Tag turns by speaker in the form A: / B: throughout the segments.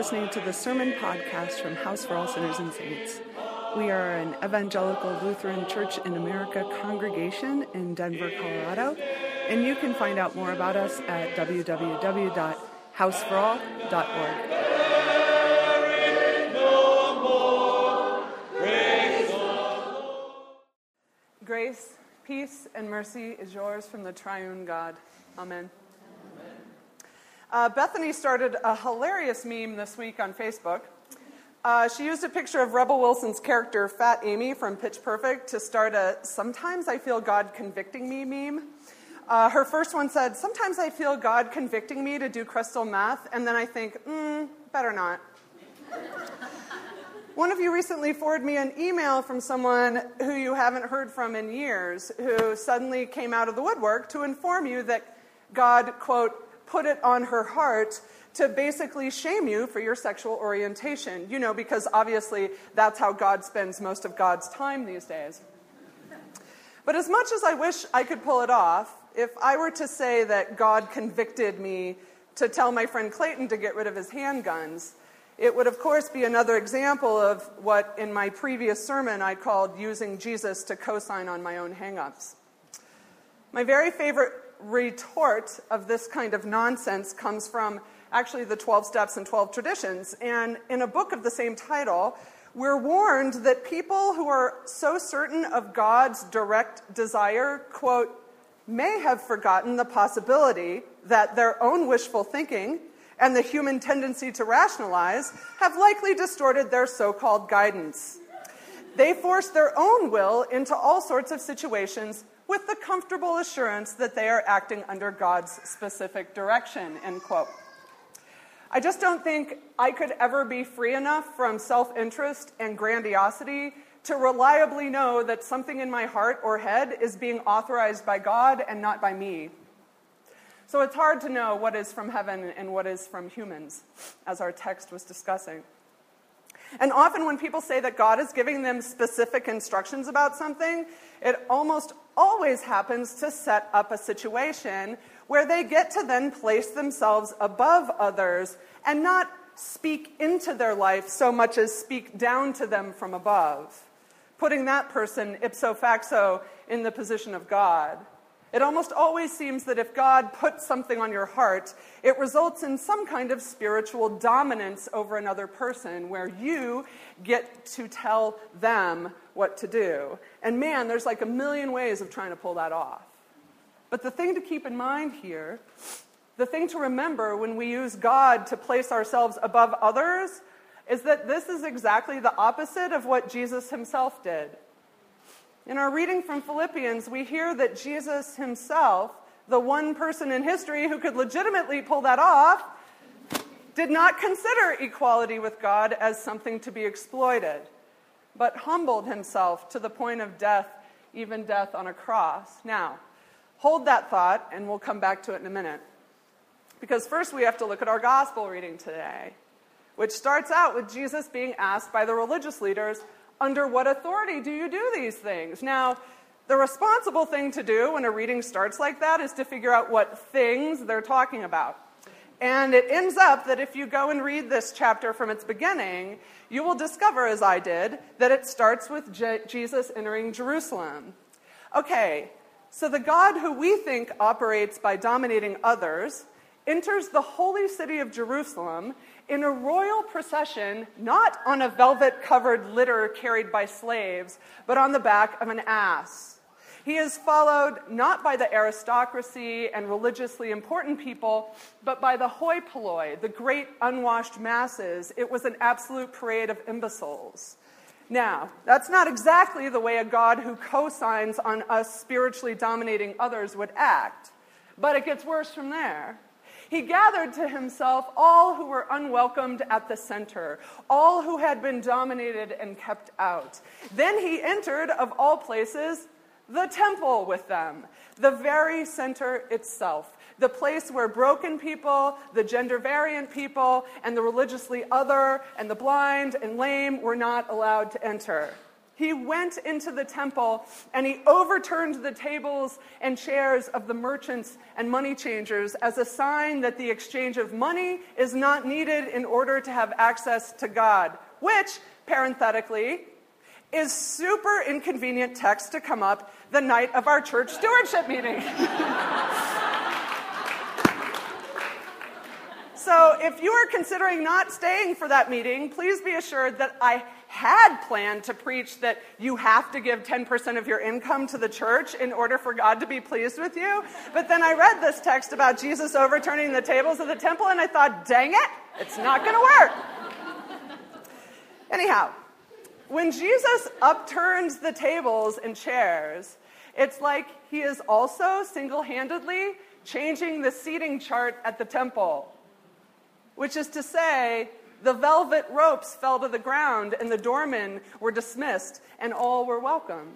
A: listening to the Sermon Podcast from House for All Sinners and Saints. We are an evangelical Lutheran Church in America congregation in Denver, Colorado, and you can find out more about us at www.houseforall.org. Grace, peace, and mercy is yours from the triune God. Amen. Bethany started a hilarious meme this week on Facebook. She used a picture of Rebel Wilson's character, Fat Amy from Pitch Perfect, to start a "Sometimes I Feel God Convicting Me" meme. Her first one said, "Sometimes I feel God convicting me to do crystal meth, and then I think, better not." One of you recently forwarded me an email from someone who you haven't heard from in years, who suddenly came out of the woodwork to inform you that God, quote, put it on her heart to basically shame you for your sexual orientation. You know, because obviously that's how God spends most of God's time these days. But as much as I wish I could pull it off, if I were to say that God convicted me to tell my friend Clayton to get rid of his handguns, it would of course be another example of what in my previous sermon I called using Jesus to co-sign on my own hang-ups. My very favorite retort of this kind of nonsense comes from actually the 12 Steps and 12 Traditions. And in a book of the same title, we're warned that people who are so certain of God's direct desire, quote, may have forgotten the possibility that their own wishful thinking and the human tendency to rationalize have likely distorted their so-called guidance. They force their own will into all sorts of situations with the comfortable assurance that they are acting under God's specific direction, end quote. I just don't think I could ever be free enough from self-interest and grandiosity to reliably know that something in my heart or head is being authorized by God and not by me. So it's hard to know what is from heaven and what is from humans, as our text was discussing. And often when people say that God is giving them specific instructions about something, it almost always happens to set up a situation where they get to then place themselves above others and not speak into their life so much as speak down to them from above, putting that person ipso facto in the position of God. It almost always seems that if God puts something on your heart, it results in some kind of spiritual dominance over another person where you get to tell them what to do. And man, there's like a million ways of trying to pull that off. But the thing to keep in mind here, the thing to remember when we use God to place ourselves above others, is that this is exactly the opposite of what Jesus himself did. In our reading from Philippians, we hear that Jesus himself, the one person in history who could legitimately pull that off, did not consider equality with God as something to be exploited, but humbled himself to the point of death, even death on a cross. Now, hold that thought, and we'll come back to it in a minute. Because first we have to look at our gospel reading today, which starts out with Jesus being asked by the religious leaders, under what authority do you do these things? Now, the responsible thing to do when a reading starts like that is to figure out what things they're talking about. And it ends up that if you go and read this chapter from its beginning, you will discover, as I did, that it starts with Jesus entering Jerusalem. Okay, so the God who we think operates by dominating others enters the holy city of Jerusalem in a royal procession, not on a velvet-covered litter carried by slaves, but on the back of an ass. He is followed not by the aristocracy and religiously important people, but by the hoi polloi, the great unwashed masses. It was an absolute parade of imbeciles. Now, that's not exactly the way a God who co-signs on us spiritually dominating others would act, but it gets worse from there. He gathered to himself all who were unwelcomed at the center, all who had been dominated and kept out. Then he entered, of all places, the temple with them, the very center itself, the place where broken people, the gender variant people, and the religiously other, and the blind and lame were not allowed to enter. He went into the temple and he overturned the tables and chairs of the merchants and money changers as a sign that the exchange of money is not needed in order to have access to God, which, parenthetically, is super inconvenient text to come up the night of our church stewardship meeting. So if you are considering not staying for that meeting, please be assured that I had planned to preach that you have to give 10% of your income to the church in order for God to be pleased with you. But then I read this text about Jesus overturning the tables of the temple, and I thought, dang it, it's not going to work. Anyhow, when Jesus upturns the tables and chairs, it's like he is also single-handedly changing the seating chart at the temple. Which is to say, the velvet ropes fell to the ground and the doormen were dismissed and all were welcomed.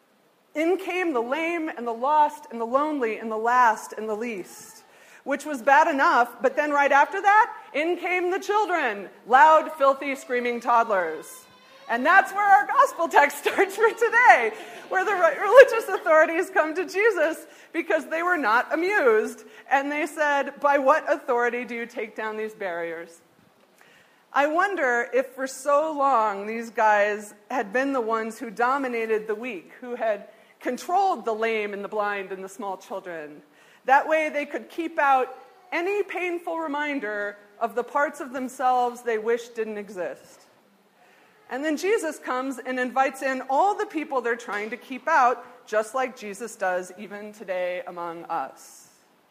A: In came the lame and the lost and the lonely and the last and the least, which was bad enough, but then right after that, in came the children, loud, filthy, screaming toddlers. And that's where our gospel text starts for today, where the religious authorities come to Jesus because they were not amused. And they said, by what authority do you take down these barriers? I wonder if for so long these guys had been the ones who dominated the weak, who had controlled the lame and the blind and the small children. That way they could keep out any painful reminder of the parts of themselves they wish didn't exist. And then Jesus comes and invites in all the people they're trying to keep out, just like Jesus does even today among us.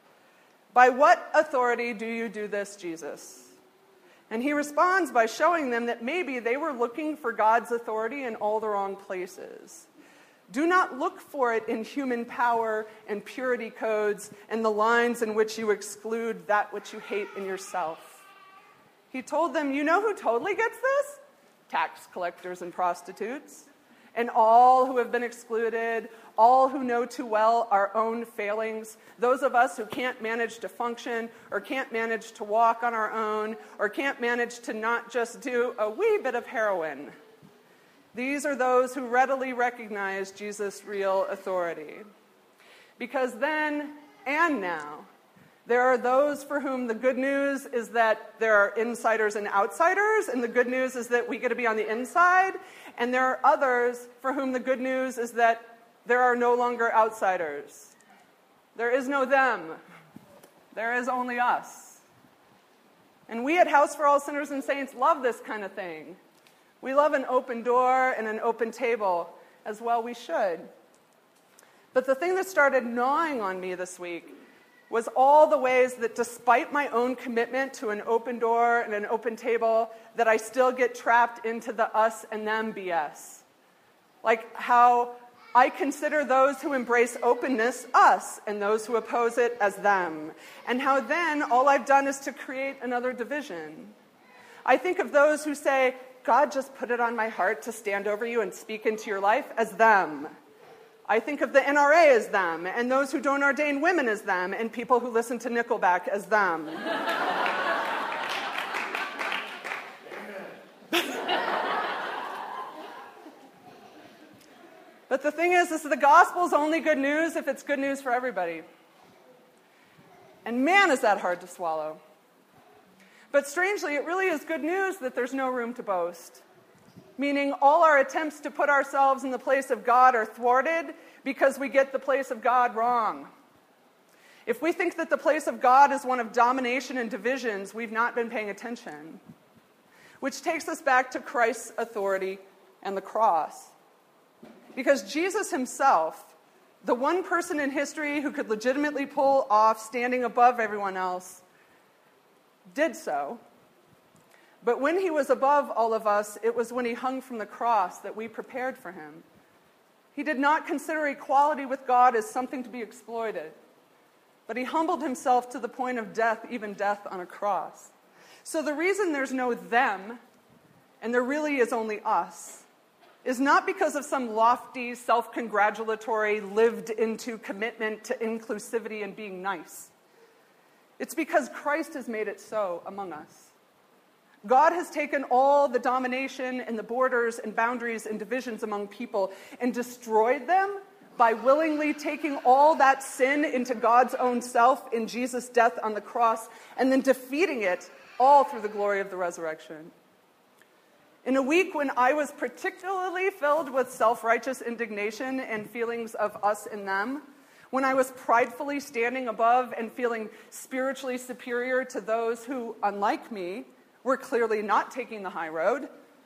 A: By what authority do you do this, Jesus? And he responds by showing them that maybe they were looking for God's authority in all the wrong places. Do not look for it in human power and purity codes and the lines in which you exclude that which you hate in yourself. He told them, you know who totally gets this? Tax collectors and prostitutes, and all who have been excluded, all who know too well our own failings, those of us who can't manage to function or can't manage to walk on our own or can't manage to not just do a wee bit of heroin. These are those who readily recognize Jesus' real authority. Because then and now, there are those for whom the good news is that there are insiders and outsiders, and the good news is that we get to be on the inside. And there are others for whom the good news is that there are no longer outsiders. There is no them. There is only us. And we at House for All Sinners and Saints love this kind of thing. We love an open door and an open table, as well we should. But the thing that started gnawing on me this week was all the ways that despite my own commitment to an open door and an open table, that I still get trapped into the us and them BS. Like how I consider those who embrace openness us and those who oppose it as them. And how then all I've done is to create another division. I think of those who say, God just put it on my heart to stand over you and speak into your life as them. I think of the NRA as them, and those who don't ordain women as them, and people who listen to Nickelback as them. But the thing is the gospel's only good news if it's good news for everybody. And man, is that hard to swallow. But strangely, it really is good news that there's no room to boast. Meaning all our attempts to put ourselves in the place of God are thwarted because we get the place of God wrong. If we think that the place of God is one of domination and divisions, we've not been paying attention. Which takes us back to Christ's authority and the cross. Because Jesus himself, the one person in history who could legitimately pull off standing above everyone else, did so. But when he was above all of us, it was when he hung from the cross that we prepared for him. He did not consider equality with God as something to be exploited, but he humbled himself to the point of death, even death on a cross. So the reason there's no them, and there really is only us, is not because of some lofty, self-congratulatory, lived-into commitment to inclusivity and being nice. It's because Christ has made it so among us. God has taken all the domination and the borders and boundaries and divisions among people and destroyed them by willingly taking all that sin into God's own self in Jesus' death on the cross and then defeating it all through the glory of the resurrection. In a week when I was particularly filled with self-righteous indignation and feelings of us and them, when I was pridefully standing above and feeling spiritually superior to those who, unlike me, were clearly not taking the high road,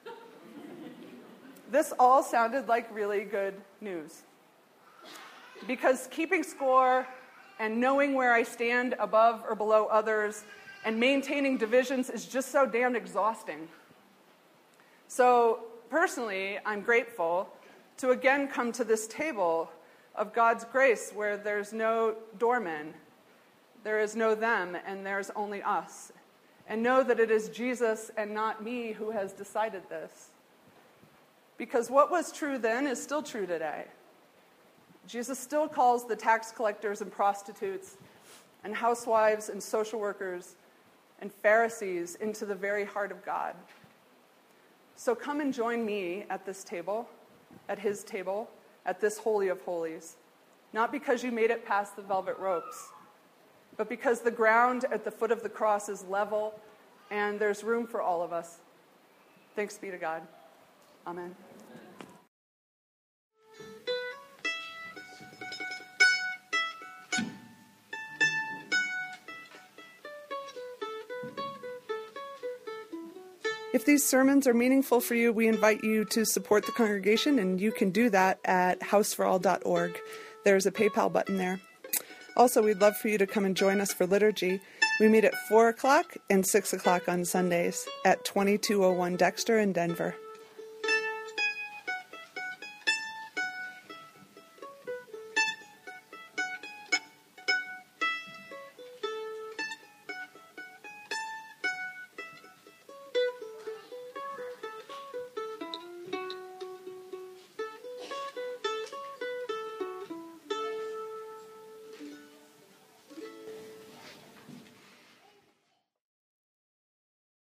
A: this all sounded like really good news. Because keeping score and knowing where I stand above or below others and maintaining divisions is just so damned exhausting. So personally, I'm grateful to again come to this table of God's grace where there's no doormen, there is no them, and there's only us. And know that it is Jesus and not me who has decided this. Because what was true then is still true today. Jesus still calls the tax collectors and prostitutes and housewives and social workers and Pharisees into the very heart of God. So come and join me at this table, at his table, at this Holy of Holies. Not because you made it past the velvet ropes, but because the ground at the foot of the cross is level and there's room for all of us. Thanks be to God. Amen. If these sermons are meaningful for you, we invite you to support the congregation, and you can do that at houseforall.org. There's a PayPal button there. Also, we'd love for you to come and join us for liturgy. We meet at 4 o'clock and 6 o'clock on Sundays at 2201 Dexter in Denver.